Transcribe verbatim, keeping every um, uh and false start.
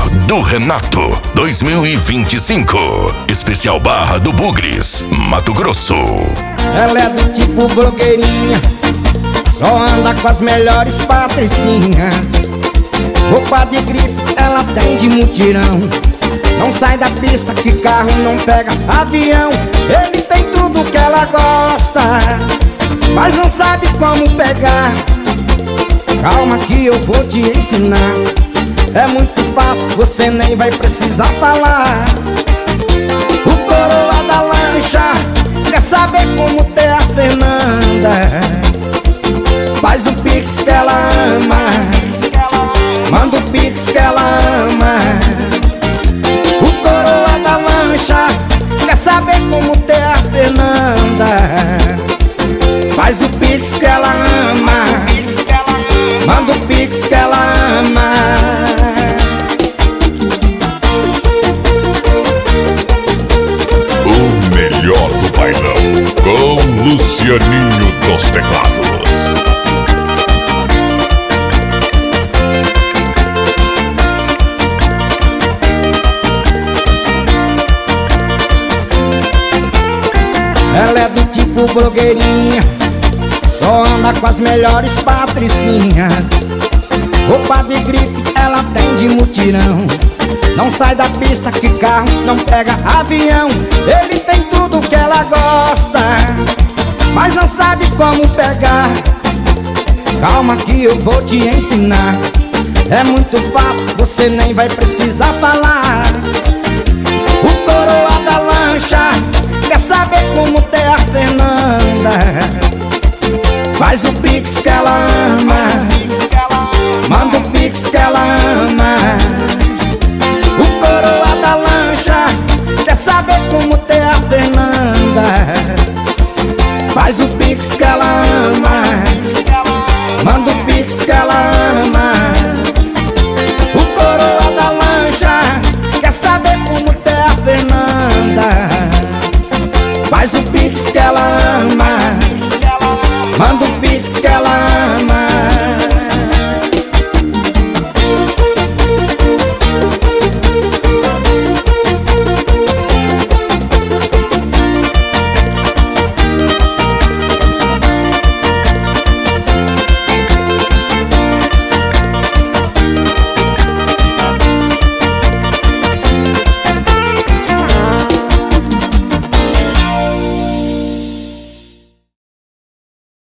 do Renato dois mil e vinte e cinco. Especial Barra do Bugres, Mato Grosso. Ela é do tipo blogueirinha, só anda com as melhores patricinhas. Roupa de grife ela tem de mutirão, não sai da pista que carro não pega avião. Ele tem tudo que ela gosta, mas não sabe como pegar. Calma que eu vou te ensinar, é muito fácil, você nem vai precisar falar. O coroa da lancha quer saber como ter a Fernanda. Faz o pix que ela ama, manda o pix que ela ama. O coroa da lancha quer saber como ter a Fernanda. Faz o pix que ela ama, manda o pix que ela ama. O melhor do bailão, com Lucianinho dos Teclados. Ela é do tipo blogueirinha, só anda com as melhores patricinhas. Roupa de grife ela tem de mutirão, não sai da pista que carro não pega avião. Ele tem tudo que ela gosta, mas não sabe como pegar. Calma que eu vou te ensinar, é muito fácil, você nem vai precisar falar. O coroa da lancha quer saber como ter a Fernanda. Faz o pix que ela